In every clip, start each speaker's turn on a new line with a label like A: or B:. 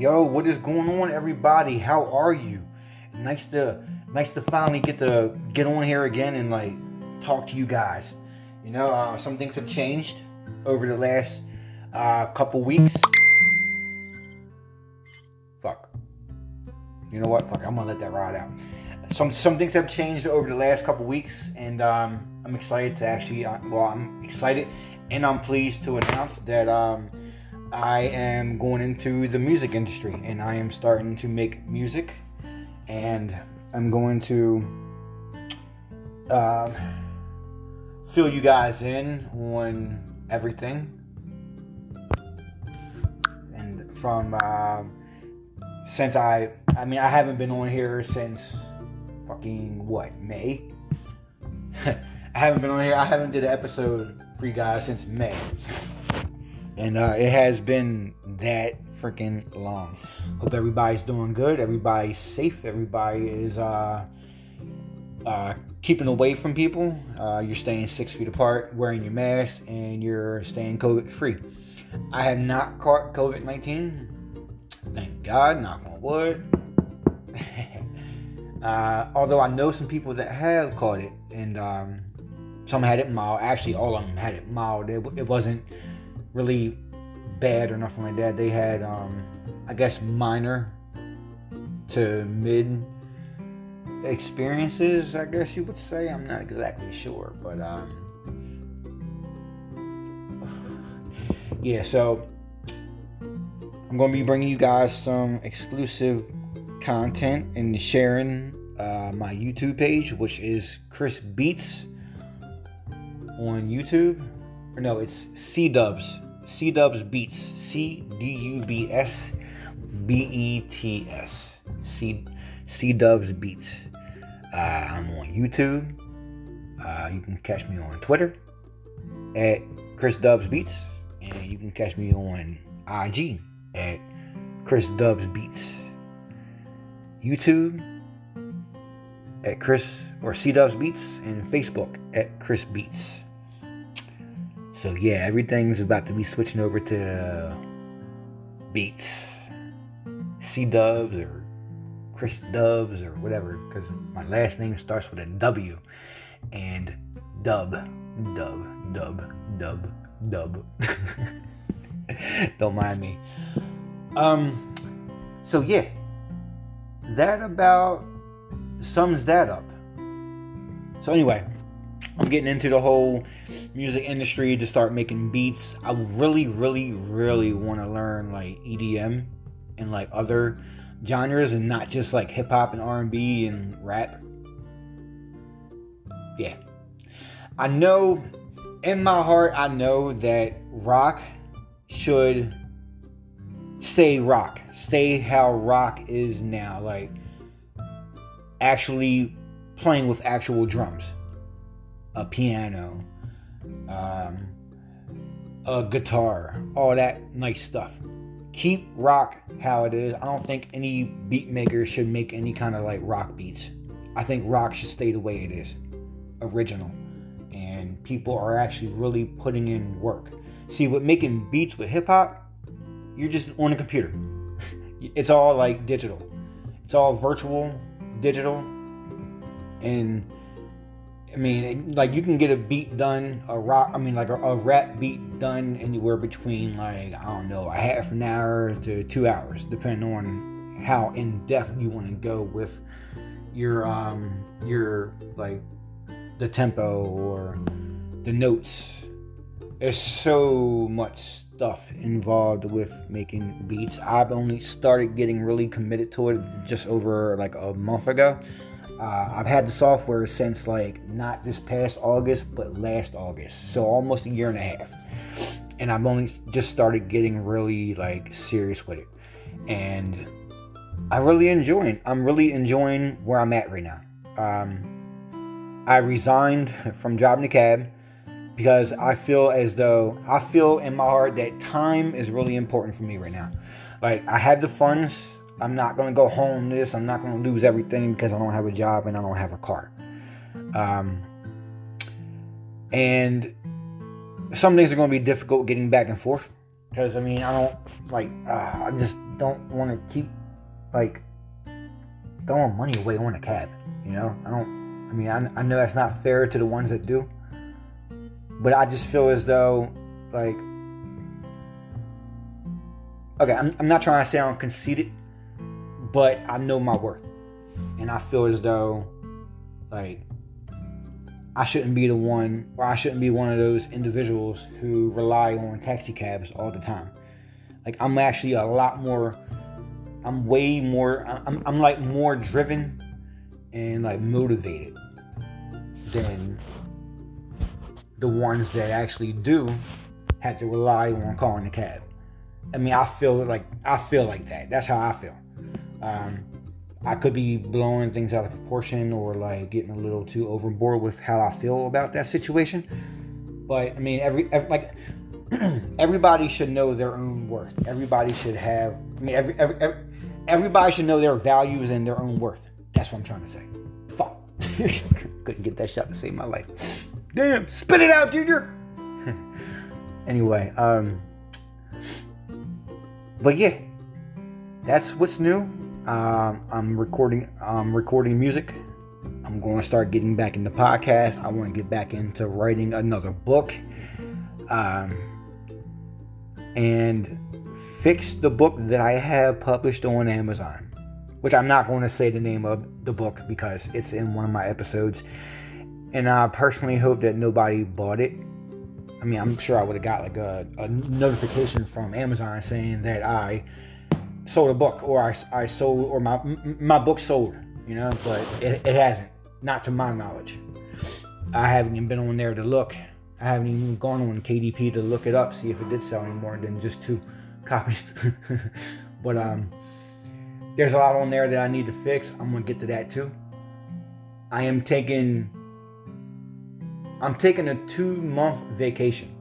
A: Yo, what is going on, everybody? How are you? Nice to finally get on here again and like talk to you guys. Some things have changed over the last couple weeks. Fuck. You know what? Fuck. I'm gonna let that ride out. Some things have changed over the last couple weeks, and I'm excited to actually. I'm excited, and I'm pleased to announce that I am going into the music industry, and I am starting to make music, and I'm going to fill you guys in on everything, and from since I haven't been on here since fucking May. I haven't been on here. I haven't did an episode for you guys since May. And it has been that freaking long. Hope everybody's doing good. Everybody's safe. Everybody is keeping away from people. You're staying 6 feet apart, wearing your mask, and you're staying COVID free. I have not caught COVID-19. Thank God. Knock on wood. Although I know some people that have caught it, and some had it mild. Actually, all of them had it mild. It wasn't really bad or nothing like that. They had I guess minor to mid experiences, I guess you would say. I'm not exactly sure, but yeah, so I'm going to be bringing you guys some exclusive content and sharing my YouTube page, which is Chris Beats on YouTube. Or no, it's C-Dubs Beats. C-D-U-B-S B-E-T-S. C-Dubs Beats. I'm on YouTube. You can catch me on Twitter at Chris Dubs Beats. And you can catch me on IG at Chris Dubs Beats. YouTube at Chris or C-Dubs Beats, and Facebook at Chris Beats. So yeah, everything's about to be switching over to Beats, C-Dubs or Chris Dubs or whatever, because my last name starts with a W, and Dub. Don't mind me. So yeah, that about sums that up. So anyway, I'm getting into the whole music industry to start making beats. I really want to learn like EDM and like other genres, and not just like hip hop and R&B and rap. Yeah, I know in my heart, I know that rock should stay how rock is now, like actually playing with actual drums, a piano, a guitar, all that nice stuff. Keep rock how it is. I don't think any beat maker should make any kind of like rock beats. I think rock should stay the way it is, original, and people are actually really putting in work. See, with making beats with hip hop, you're just on a computer. It's all like digital. It's all virtual, digital, and I mean, like you can get a beat done, a rap beat done anywhere between like, I don't know, a half an hour to 2 hours, depending on how in depth you want to go with your like the tempo or the notes. There's so much stuff involved with making beats. I've only started getting really committed to it just over like a month ago. I've had the software since like not this past August, but last August, so almost a year and a half, and I've only just started getting really like serious with it, and I'm really enjoying where I'm at right now. I resigned from job in the cab because I feel in my heart that time is really important for me right now. Like, I have the funds. I'm not going to go homeless. I'm not going to lose everything because I don't have a job and I don't have a car. And some things are going to be difficult getting back and forth. Because, I mean, I don't, like, I just don't want to keep, like, throwing money away on a cab, you know? I know that's not fair to the ones that do. But I just feel as though, like, okay, I'm not trying to sound conceited, but I know my worth. And I feel as though, like, I shouldn't be one of those individuals who rely on taxi cabs all the time. Like, I'm actually I'm like more driven and like motivated than the ones that actually do have to rely on calling a cab. I mean, I feel like that. That's how I feel. I could be blowing things out of proportion or like getting a little too overboard with how I feel about that situation. But I mean, everybody should know their own worth. Everybody should have. I mean, everybody should know their values and their own worth. That's what I'm trying to say. Fuck. Couldn't get that shot to save my life. Damn, spit it out, Junior. Anyway, but yeah, that's what's new. I'm recording music. I'm going to start getting back into podcasts. I want to get back into writing another book, and fix the book that I have published on Amazon, which I'm not going to say the name of the book because it's in one of my episodes, and I personally hope that nobody bought it. I mean, I'm sure I would have got like a notification from Amazon saying that I sold a book, or I sold, or my book sold, you know, but it hasn't, not to my knowledge. I haven't even been on there to look. I haven't even gone on KDP to look it up, see if it did sell any more than just 2 copies. But there's a lot on there that I need to fix. I'm gonna get to that too. I'm taking a 2-month vacation,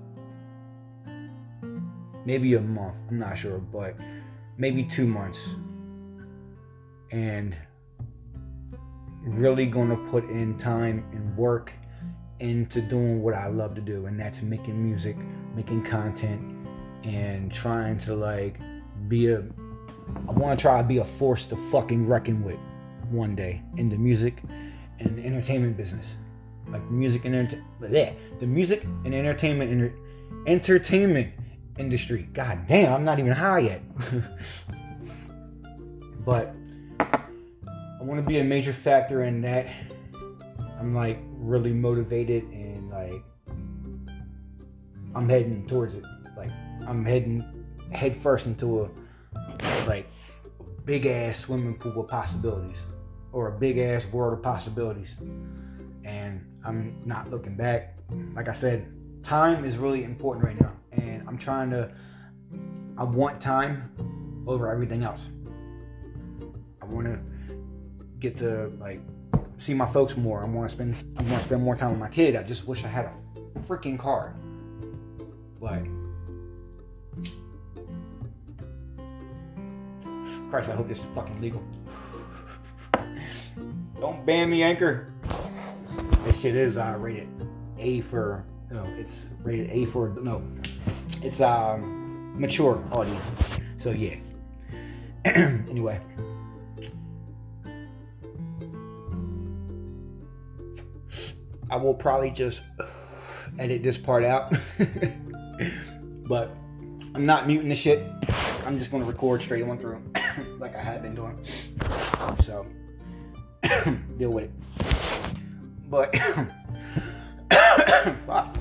A: maybe a month, I'm not sure, but maybe 2 months, and really gonna put in time and work into doing what I love to do, and that's making music, making content, and trying to like I want to try to be a force to fucking reckon with one day in the music and the entertainment business. Like the music and entertainment industry. God damn, I'm not even high yet. But I want to be a major factor in that. I'm like really motivated, and like I'm heading towards it. Like I'm heading head first into a like big ass swimming pool of possibilities, or a big ass world of possibilities, and I'm not looking back. Like I said, time is really important right now, and I want time over everything else. I want to get to like see my folks more. I want to spend more time with my kid. I just wish I had a freaking car. But Christ, I hope this is fucking legal. Don't ban me, Anchor. This shit is rated A for it's rated A for it's mature audience. So yeah. Anyway. I will probably just edit this part out. But I'm not muting the shit. I'm just going to record straight on through like I have been doing. So deal with it. But fuck.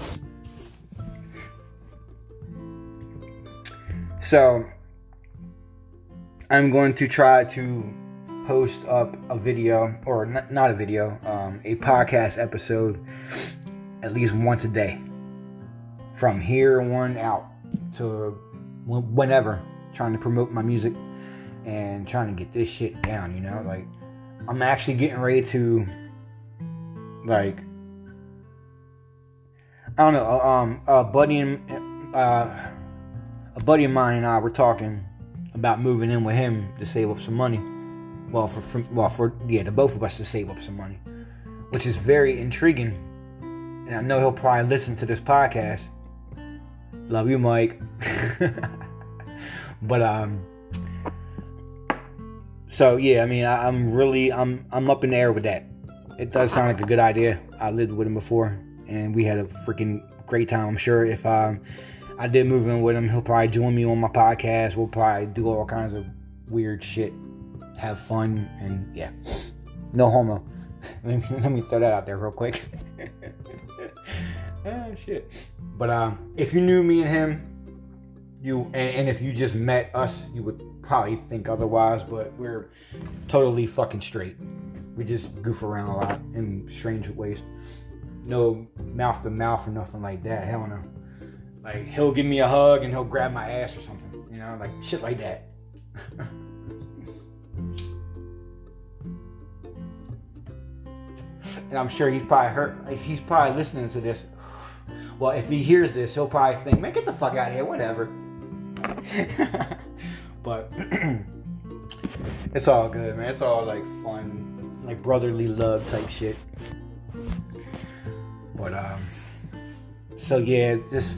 A: So I'm going to try to post up a video, or not a video, a podcast episode at least once a day from here on out to whenever, trying to promote my music and trying to get this shit down, you know. Like I'm actually getting ready to, like, I don't know, a buddy of mine and I were talking about moving in with him to save up some money. Well, for the both of us to save up some money, which is very intriguing. And I know he'll probably listen to this podcast. Love you, Mike. But so yeah, I mean, I'm up in the air with that. It does sound like a good idea. I lived with him before, and we had a freaking great time. I'm sure if I did move in with him, he'll probably join me on my podcast. We'll probably do all kinds of weird shit, have fun, and yeah, no homo. Let me throw that out there real quick. Oh shit. But if you knew me and him, and if you just met us, you would probably think otherwise, but we're totally fucking straight. We just goof around a lot in strange ways. No mouth to mouth or nothing like that. Hell no. Like, he'll give me a hug and he'll grab my ass or something. You know, like shit like that. And I'm sure he's probably listening to this. Well, if he hears this, he'll probably think, man, get the fuck out of here, whatever. But it's all good, man. It's all like fun, like brotherly love type shit. But so yeah,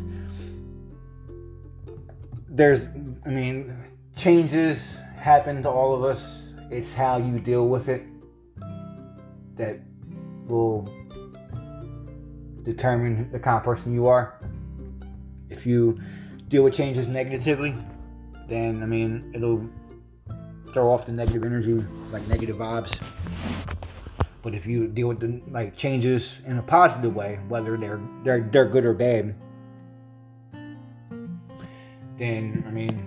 A: changes happen to all of us. It's how you deal with it that will determine the kind of person you are. If you deal with changes negatively, then it'll throw off the negative energy, like negative vibes. But if you deal with the changes in a positive way, whether they're good or bad, then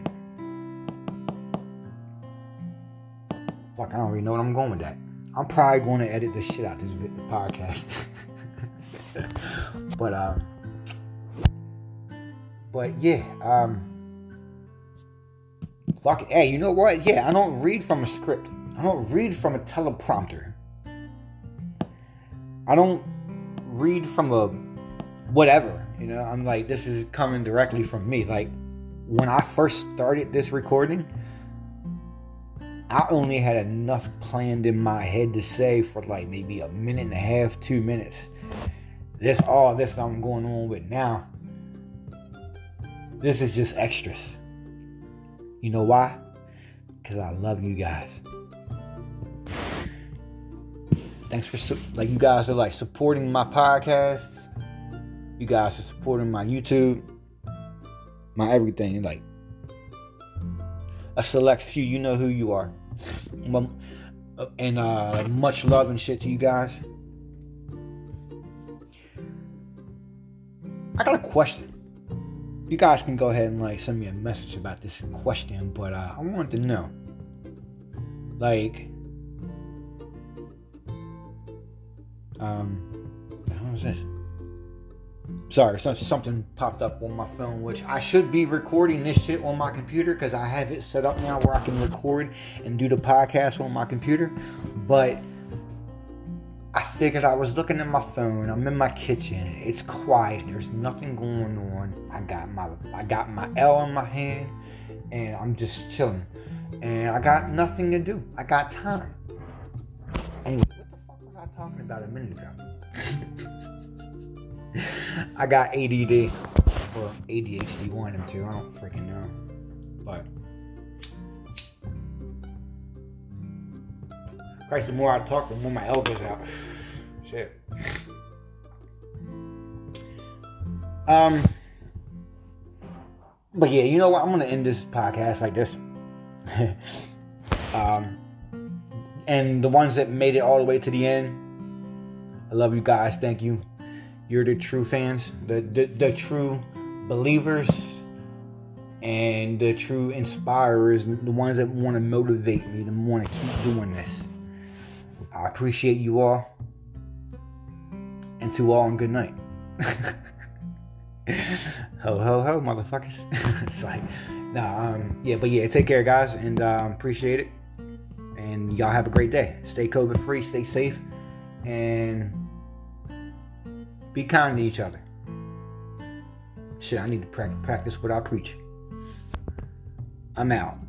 A: fuck, I don't really know what I'm going with that. I'm probably going to edit the shit out this podcast. But yeah, fuck it. Hey, you know what? Yeah, I don't read from a script. I don't read from a teleprompter. I don't read from a whatever. You know, I'm like, this is coming directly from me. Like, when I first started this recording, I only had enough planned in my head to say for like maybe a minute and a half, 2 minutes. All this I'm going on with now, this is just extras. You know why? Because I love you guys. Thanks for you guys are supporting my podcast. You guys are supporting my YouTube, my everything. Like a select few, you know who you are. And much love and shit to you guys. I got a question. You guys can go ahead and send me a message about this question, but I want to know, what was this? Sorry, something popped up on my phone, which I should be recording this shit on my computer because I have it set up now where I can record and do the podcast on my computer. But I figured, I was looking at my phone. I'm in my kitchen. It's quiet. There's nothing going on. I got my L in my hand, and I'm just chilling. And I got nothing to do. I got time. Anyway, what the fuck was I talking about a minute ago? I got ADD or ADHD, one of them two. I don't freaking know. But Christ, the more I talk, the more my elbows out. Shit. But yeah, you know what? I'm gonna end this podcast like this. And the ones that made it all the way to the end, I love you guys. Thank you. You're the true fans, the true believers, and the true inspirers, the ones that want to motivate me to want to keep doing this. I appreciate you all. And to all, and good night. Ho, ho, ho, motherfuckers. It's like, yeah, take care, guys, and appreciate it. And y'all have a great day. Stay COVID free, stay safe, and be kind to each other. Shit, I need to practice what I preach. I'm out.